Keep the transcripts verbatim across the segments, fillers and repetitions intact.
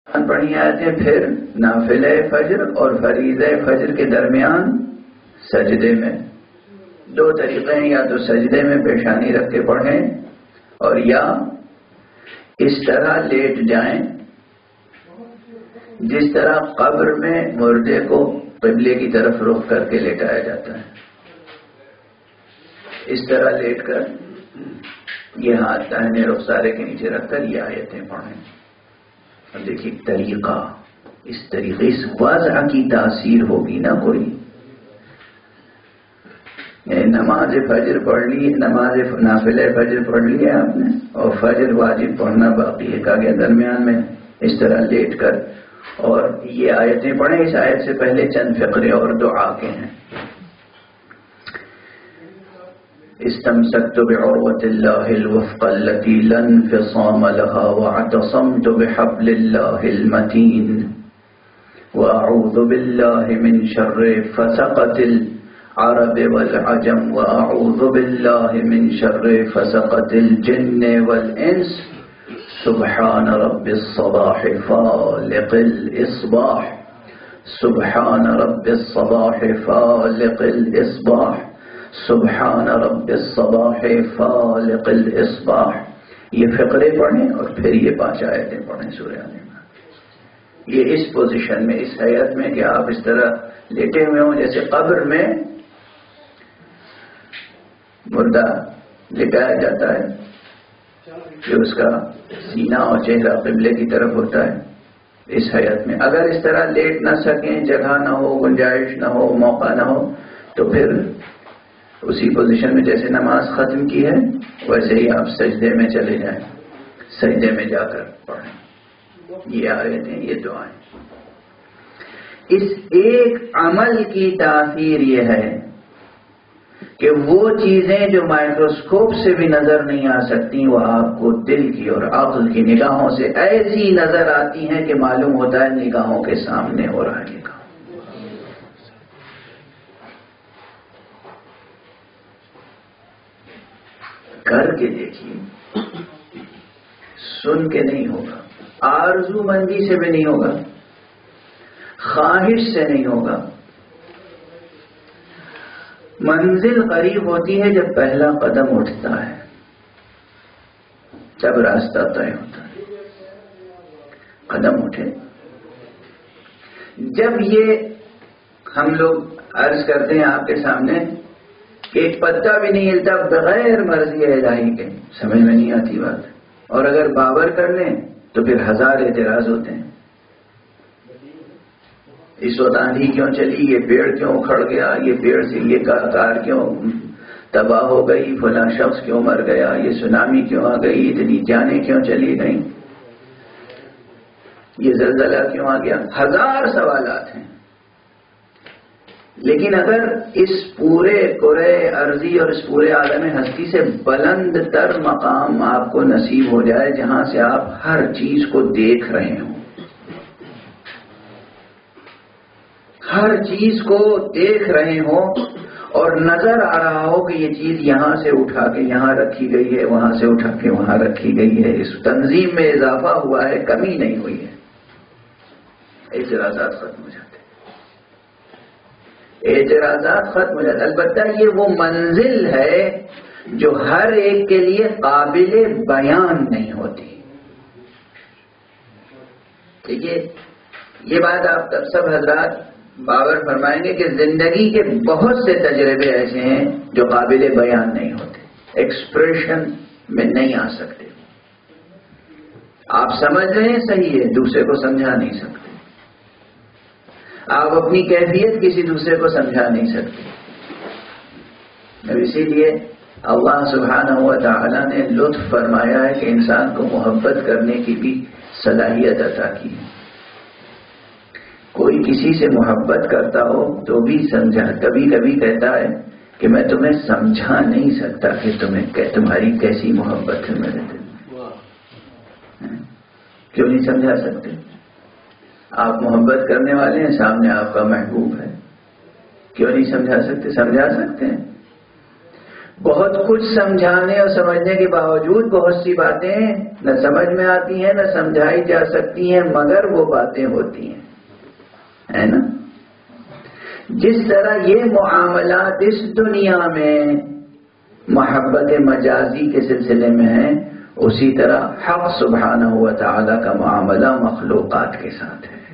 پڑھی آیتیں پھر نافلہ فجر اور فریضہ فجر کے درمیان سجدے میں. دو طریقے ہیں، یا تو سجدے میں پیشانی رکھ کے پڑھیں اور یا اس طرح لیٹ جائیں جس طرح قبر میں مردے کو قبلے کی طرف رخ کر کے لیٹایا جاتا ہے. اس طرح لیٹ کر یہ ہاتھ داہنے رخسارے کے نیچے رکھ کر یہ آیتیں پڑھیں. اب دیکھیے طریقہ، اس طریقے اس وضع کی تاثیر ہوگی نا کوئی. نماز فجر پڑھ لی، نماز نافلہ فجر پڑھ لی ہے آپ نے اور فجر واجب پڑھنا باقی ہے، کہا گیا درمیان میں اس طرح لیٹ کر اور یہ آیتیں پڑھیں. اس آیت سے پہلے چند فقرے اور دعا کے ہیں. استمسكت بعروة الله الوثقى التي لا انفصام لها واعتصمت بحبل الله المتين وأعوذ بالله من شر فسقة العرب والعجم وأعوذ بالله من شر فسقة الجن والإنس سبحان رب الصباح فالق الإصباح سبحان رب الصباح فالق الإصباح سبحان رب الصباح فالق الاصباح. یہ فقرے پڑھیں اور پھر یہ پانچ آیتیں پڑھیں سورہ آل عمران. یہ اس پوزیشن میں، اس حیات میں کہ آپ اس طرح لیٹے ہوئے ہوں جیسے قبر میں مردہ لٹایا جاتا ہے کہ اس کا سینہ اور چہرہ قبلے کی طرف ہوتا ہے. اس حیات میں اگر اس طرح لیٹ نہ سکیں، جگہ نہ ہو، گنجائش نہ ہو، موقع نہ ہو، تو پھر اسی پوزیشن میں جیسے نماز ختم کی ہے ویسے ہی آپ سجدے میں چلے جائیں، سجدے میں جا کر پڑھیں یہ آیتیں، یہ دعائیں. اس ایک عمل کی تاثیر یہ ہے کہ وہ چیزیں جو مائکروسکوپ سے بھی نظر نہیں آ سکتی وہ آپ کو دل کی اور عقل کی نگاہوں سے ایسی نظر آتی ہیں کہ معلوم ہوتا ہے نگاہوں کے سامنے ہو رہا ہے. کر کے دیکھیے، سن کے نہیں ہوگا، آرزو مندی سے بھی نہیں ہوگا، خواہش سے نہیں ہوگا. منزل قریب ہوتی ہے جب پہلا قدم اٹھتا ہے، جب راستہ طے ہوتا ہے. قدم اٹھے. جب یہ ہم لوگ عرض کرتے ہیں آپ کے سامنے کہ ایک پتا بھی نہیں ہلتا بغیر مرضی الہی کے، سمجھ میں نہیں آتی بات. اور اگر باور کر لیں تو پھر ہزار اعتراض ہوتے ہیں. اس وقت آندھی کیوں چلی، یہ پیڑ کیوں اکھڑ گیا، یہ پیڑ سے یہ کار کیوں تباہ ہو گئی، فلاں شخص کیوں مر گیا، یہ سونامی کیوں آ گئی، اتنی جانیں کیوں چلی گئیں، یہ زلزلہ کیوں آ گیا. ہزار سوالات ہیں. لیکن اگر اس پورے کرے ارضی اور اس پورے عالم ہستی سے بلند تر مقام آپ کو نصیب ہو جائے جہاں سے آپ ہر چیز کو دیکھ رہے ہوں، ہر چیز کو دیکھ رہے ہوں اور نظر آ رہا ہو کہ یہ چیز یہاں سے اٹھا کے یہاں رکھی گئی ہے، وہاں سے اٹھا کے وہاں رکھی گئی ہے، اس تنظیم میں اضافہ ہوا ہے، کمی نہیں ہوئی ہے، اعتراضات ختم ہو جاتے ہیں. اعتراضات ختم ہو جاتا. البتہ یہ وہ منزل ہے جو ہر ایک کے لیے قابل بیان نہیں ہوتی. ٹھیک ہے، یہ بات آپ سب حضرات باور فرمائیں گے کہ زندگی کے بہت سے تجربے ایسے ہیں جو قابل بیان نہیں ہوتے، ایکسپریشن میں نہیں آ سکتے. آپ سمجھ رہے ہیں صحیح ہے، دوسرے کو سمجھا نہیں سکتے. آپ اپنی کیفیت کسی دوسرے کو سمجھا نہیں سکتے. اسی لیے اللہ سبحانہ و تعالی نے لطف فرمایا ہے کہ انسان کو محبت کرنے کی بھی صلاحیت عطا کی ہے. کوئی کسی سے محبت کرتا ہو تو بھی سمجھا، کبھی کبھی کہتا ہے کہ میں تمہیں سمجھا نہیں سکتا کہ تمہیں کہ تمہاری کیسی محبت ہے میرے دل میں. کیوں نہیں سمجھا سکتے؟ آپ محبت کرنے والے ہیں، سامنے آپ کا محبوب ہے، کیوں نہیں سمجھا سکتے؟ سمجھا سکتے ہیں. بہت کچھ سمجھانے اور سمجھنے کے باوجود بہت سی باتیں نہ سمجھ میں آتی ہیں نہ سمجھائی جا سکتی ہیں، مگر وہ باتیں ہوتی ہیں، ہے نا؟ جس طرح یہ معاملات اس دنیا میں محبت مجازی کے سلسلے میں ہیں، اسی طرح حق سبحانہ و تعالی کا معاملہ مخلوقات کے ساتھ ہے۔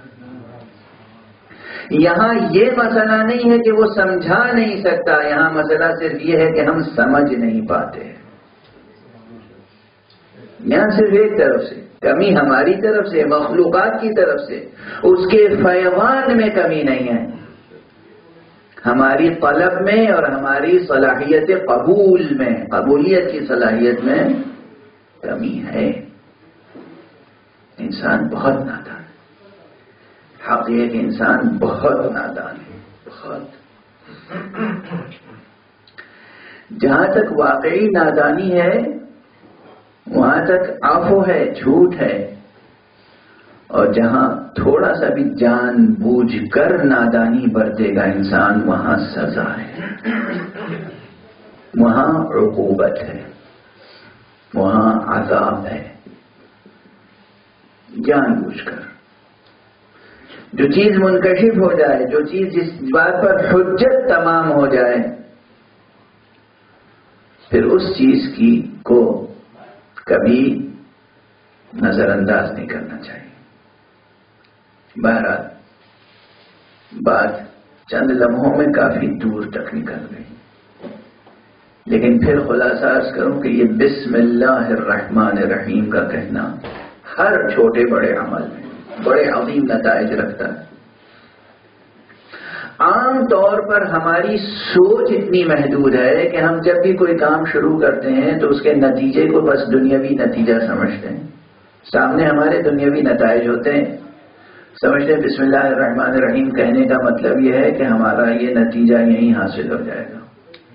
یہاں یہ مسئلہ نہیں ہے کہ وہ سمجھا نہیں سکتا، یہاں مسئلہ صرف یہ ہے کہ ہم سمجھ نہیں پاتے۔ یہاں صرف ایک طرف سے کمی ہماری طرف سے، مخلوقات کی طرف سے، اس کے فیضان میں کمی نہیں ہے، ہماری طلب میں اور ہماری صلاحیت قبول میں، قبولیت کی صلاحیت میں کمی ہے۔ انسان بہت نادان ہے، حق یہ کہ انسان بہت نادان ہے، بہت۔ جہاں تک واقعی نادانی ہے وہاں تک عفو ہے، جھوٹ ہے، اور جہاں تھوڑا سا بھی جان بوجھ کر نادانی برتے گا انسان، وہاں سزا ہے، وہاں عقوبت ہے، وہاں عذاب ہے۔ جان بوجھ کر جو چیز منکشف ہو جائے، جو چیز جس بات پر حجت تمام ہو جائے، پھر اس چیز کی کو کبھی نظر انداز نہیں کرنا چاہیے۔ بہرحال بات چند لمحوں میں کافی دور تک نکل گئی، لیکن پھر خلاصہ عرض کروں کہ یہ بسم اللہ الرحمن الرحیم کا کہنا ہر چھوٹے بڑے عمل میں بڑے عظیم نتائج رکھتا ہے۔ عام طور پر ہماری سوچ اتنی محدود ہے کہ ہم جب بھی کوئی کام شروع کرتے ہیں تو اس کے نتیجے کو بس دنیاوی نتیجہ سمجھتے ہیں، سامنے ہمارے دنیاوی نتائج ہوتے ہیں، سمجھتے ہیں بسم اللہ الرحمن الرحیم کہنے کا مطلب یہ ہے کہ ہمارا یہ نتیجہ یہیں حاصل ہو جائے گا۔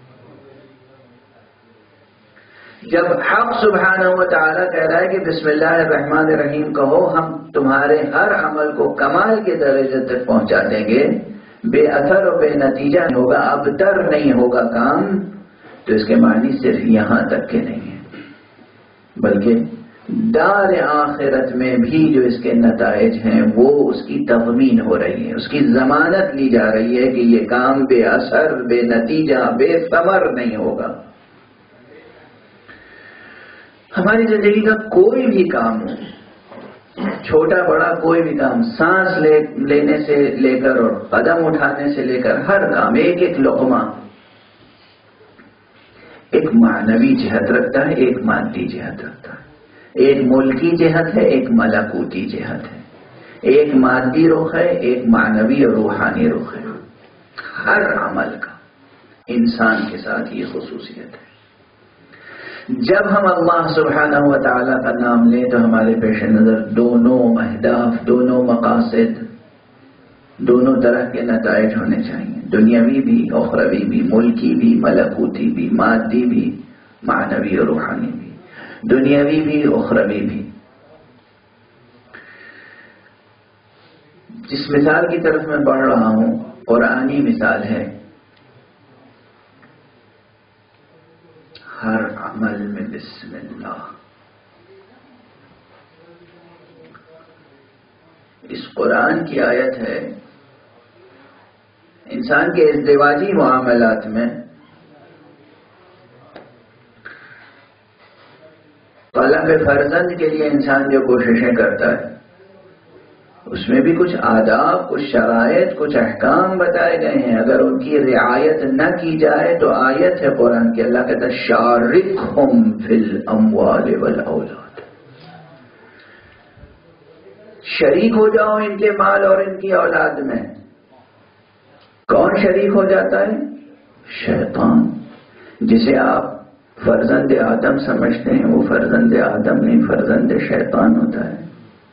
جب حق سبحانہ و تعالیٰ کہہ رہا ہے کہ بسم اللہ الرحمن الرحیم کہو، ہم تمہارے ہر عمل کو کمال کے درجے تک پہنچا دیں گے، بے اثر و بے نتیجہ ہوگا، ابتر نہیں ہوگا کام، تو اس کے معنی صرف یہاں تک کے نہیں ہے، بلکہ دار آخرت میں بھی جو اس کے نتائج ہیں وہ اس کی تضمین ہو رہی ہے، اس کی ضمانت لی جا رہی ہے کہ یہ کام بے اثر، بے نتیجہ، بے ثمر نہیں ہوگا۔ ہماری زندگی کا کوئی بھی کام ہو، چھوٹا بڑا کوئی بھی کام، سانس لے لینے سے لے کر اور قدم اٹھانے سے لے کر ہر کام، ایک ایک لقمہ ایک معنوی جہت رکھتا ہے، ایک مادی جہت رکھتا ہے، ایک ملکی جہت ہے، ایک ملکوتی جہت ہے، ایک مادی رخ ہے، ایک معنوی اور روحانی رخ ہے۔ ہر عمل کا انسان کے ساتھ یہ خصوصیت ہے۔ جب ہم اللہ سبحانہ و تعالیٰ کا نام لیں تو ہمارے پیش نظر دونوں اہداف، دونوں مقاصد، دونوں طرح کے نتائج ہونے چاہیے، دنیاوی بھی، اخروی بھی، ملکی بھی، ملکوتی بھی، مادی بھی، معنوی اور روحانی بھی، دنیاوی بھی، اخروی بھی۔ جس مثال کی طرف میں بڑھ رہا ہوں قرآنی مثال ہے، ہر عمل میں بسم اللہ۔ اس قرآن کی آیت ہے انسان کے ازدواجی معاملات میں طلب فرزند کے لیے انسان جو کوششیں کرتا ہے اس میں بھی کچھ آداب، کچھ شرائط، کچھ احکام بتائے گئے ہیں، اگر ان کی رعایت نہ کی جائے تو آیت ہے قرآن کی، اللہ کہتا ہے شارکہم فی الاموال والاولاد، شریک ہو جاؤ ان کے مال اور ان کی اولاد میں۔ کون شریک ہو جاتا ہے؟ شیطان، جسے آپ فرزند آدم سمجھتے ہیں، وہ فرزند آدم نہیں، فرزند شیطان ہوتا ہے۔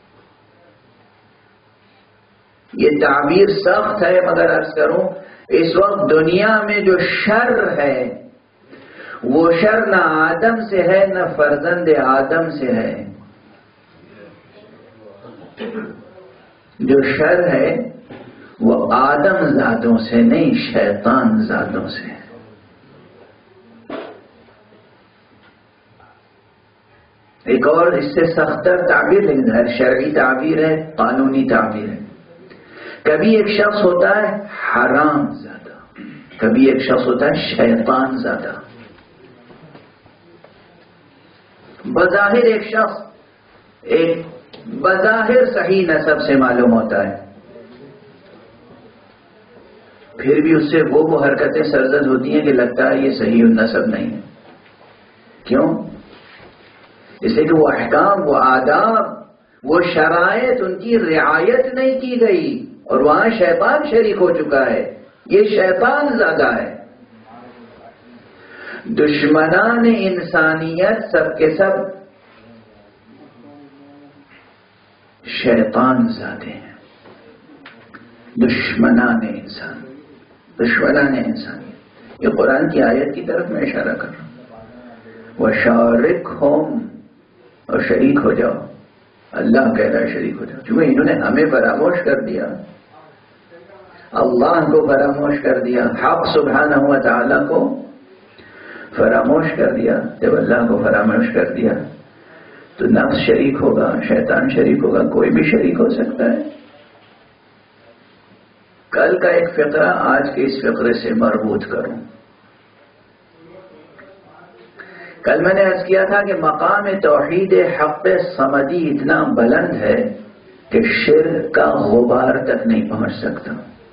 یہ تعبیر سخت ہے مگر عرض کروں، اس وقت دنیا میں جو شر ہے وہ شر نہ آدم سے ہے نہ فرزند آدم سے ہے، جو شر ہے وہ آدم زادوں سے نہیں، شیطان زادوں سے ہے۔ ایک اور اس سے سختر تعبیر لیکن ہے، شرعی تعبیر ہے، قانونی تعبیر ہے. کبھی ایک شخص ہوتا ہے حرام زادہ، کبھی ایک شخص ہوتا ہے شیطان زادہ. بظاہر ایک شخص ایک بظاہر صحیح نسب سے معلوم ہوتا ہے، پھر بھی اس سے وہ وہ حرکتیں سرزد ہوتی ہیں کہ لگتا ہے یہ صحیح النسب نہیں ہے. کیوں؟ اس لیے کہ وہ احکام، وہ آداب، وہ شرائط، ان کی رعایت نہیں کی گئی اور وہاں شیطان شریک ہو چکا ہے. یہ شیطان زادہ ہے. دشمنان انسانیت سب کے سب شیطان زادے ہیں. دشمنان انسان، دشمنان انسانیت. یہ قرآن کی آیت کی طرف میں اشارہ کر رہا ہوں. وَشَارِكْهُمْ، اور شریک ہو جاؤ. اللہ کہہ رہا ہے شریک ہو جاؤ، چونکہ انہوں نے ہمیں فراموش کر دیا، اللہ کو فراموش کر دیا، حق سبحانہ و تعالی کو فراموش کر دیا. جب اللہ کو فراموش کر دیا تو نفس شریک ہوگا، شیطان شریک ہوگا، کوئی بھی شریک ہو سکتا ہے. کل کا ایک فقرہ آج کے اس فقرے سے مربوط کروں. کل میں نے عرض کیا تھا کہ مقام توحید حق صمدی اتنا بلند ہے کہ شرک کا غبار تک نہیں پہنچ سکتا.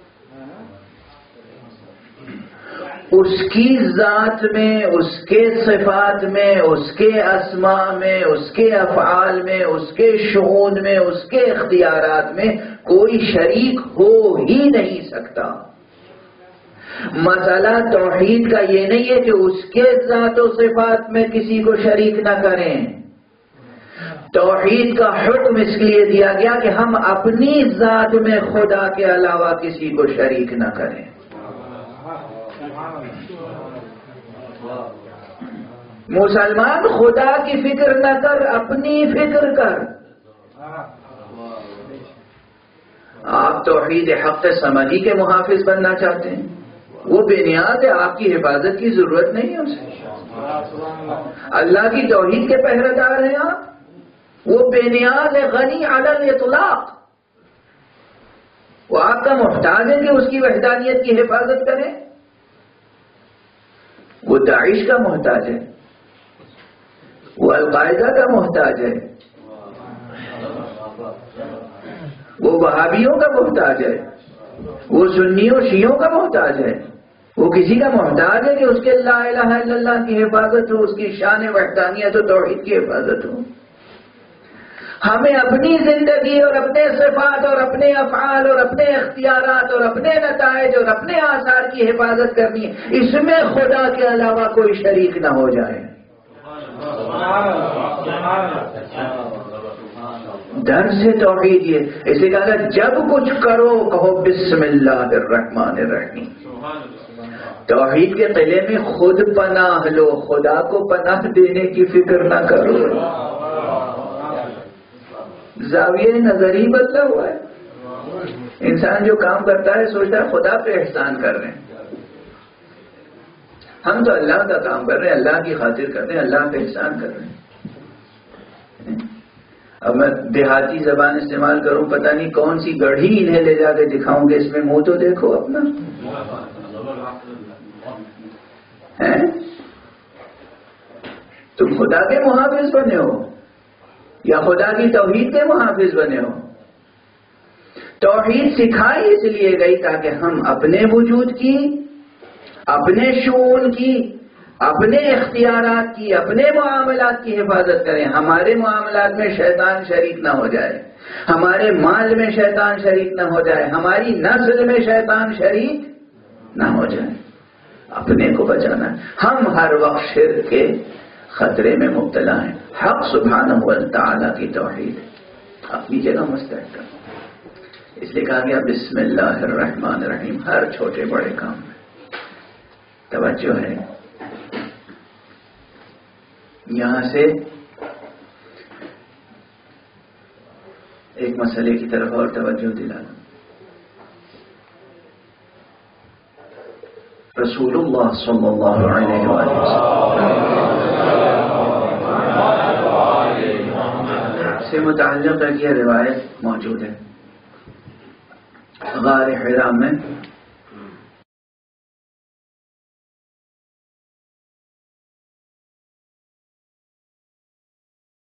اس کی ذات میں، اس کے صفات میں، اس کے اسماء میں، اس کے افعال میں، اس کے شؤون میں، اس کے اختیارات میں کوئی شریک ہو ہی نہیں سکتا. مسئلہ توحید کا یہ نہیں ہے کہ اس کے ذات و صفات میں کسی کو شریک نہ کریں. توحید کا حکم اس لیے دیا گیا کہ ہم اپنی ذات میں خدا کے علاوہ کسی کو شریک نہ کریں. مسلمان خدا کی فکر نہ کر، اپنی فکر کر. آپ توحید حق صمدی کے محافظ بننا چاہتے ہیں، وہ بے نیاز ہے، آپ کی حفاظت کی ضرورت نہیں ہے اسے. اللہ کی توحید کے پہرے دار ہیں آپ، وہ بے نیاز ہے، غنی علی الاطلاق. وہ آپ کا محتاج ہے کہ اس کی وحدانیت کی حفاظت کریں. وہ داعش کا محتاج ہے، وہ القاعدہ کا محتاج ہے، وہ وہابیوں کا محتاج ہے، وہ سنیوں شیعوں کا محتاج ہے. وہ کسی کا محتاج ہے کہ اس کے لا الہ الا اللہ کی حفاظت ہو، اس کی شان وحدانیت و توحید کی حفاظت ہو. ہمیں اپنی زندگی اور اپنے صفات اور اپنے افعال اور اپنے اختیارات اور اپنے نتائج اور اپنے آثار کی حفاظت کرنی ہے. اس میں خدا کے علاوہ کوئی شریک نہ ہو جائے. در سے توحید یہ اسے کہا جب کچھ کرو کہو بسم اللہ الرحمن الرحیم. توحید کے قلعے میں خود پناہ لو، خدا کو پناہ دینے کی فکر نہ کرو. زاویہ نظری بدلا ہوا ہے. انسان جو کام کرتا ہے سوچتا ہے خدا پہ احسان کر رہے ہیں. ہم تو اللہ کا کام کر رہے ہیں، اللہ کی خاطر کر رہے ہیں، اللہ پہ احسان کر رہے ہیں. اب میں دیہاتی زبان استعمال کروں، پتہ نہیں کون سی گڑھی انہیں لے جا کے دکھاؤں گے، اس میں منہ تو دیکھو اپنا. تم خدا کے محافظ بنے ہو یا خدا کی توحید کے محافظ بنے ہو؟ توحید سکھائی اس لیے گئی تاکہ ہم اپنے وجود کی، اپنے شؤون کی، اپنے اختیارات کی، اپنے معاملات کی حفاظت کریں. ہمارے معاملات میں شیطان شریک نہ ہو جائے، ہمارے مال میں شیطان شریک نہ ہو جائے، ہماری نسل میں شیطان شریک نہ ہو جائے. اپنے کو بچانا ہے. ہم ہر وقت شرک کے خطرے میں مبتلا ہیں. حق سبحانہ و تعالی کی توحید اپنی جگہ مستحق ہے. اس لیے کہا گیا بسم اللہ الرحمن الرحیم. ہر چھوٹے بڑے کام میں توجہ ہے. یہاں سے ایک مسئلے کی طرف اور توجہ دلانا. رسول اللہ صلی اللہ علیہ وآلہ وسلم سے متعلق ایک یہ روایت موجود ہے. غار حرا میں